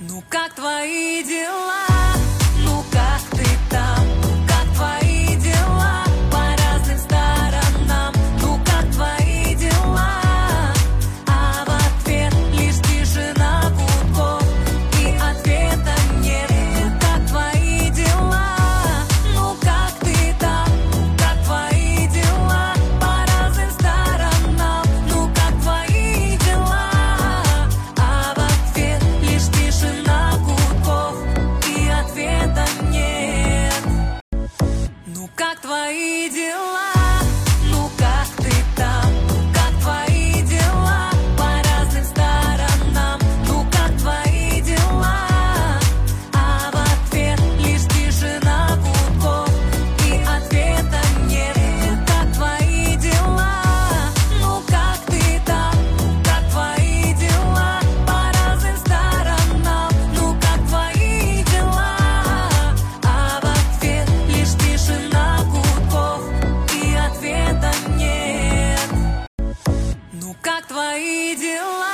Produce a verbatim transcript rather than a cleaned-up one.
Ну как твои дела? Ну как ты там? Ну как твои дела? По разным сторонам. Ну как твои дела? А в ответ лишь тишина гудков, и ответа нет. Ну как твои дела? Ну как ты там? Ну как твои дела? По разным сторонам. Ну как твои дела? А в ответ лишь тишина гудков, и ответа нет. Ну как твои дела? Ну как ты там? Ну как твои дела? По разным сторонам. Ну как твои дела? А в ответ лишь тишина гудков, и ответа нет. Ну как твои дела? Ну как ты там? Ну как твои дела? По разным сторонам. Ну как твои дела? А в ответ лишь тишина гудков, и ответа нет. Ну как твои дела?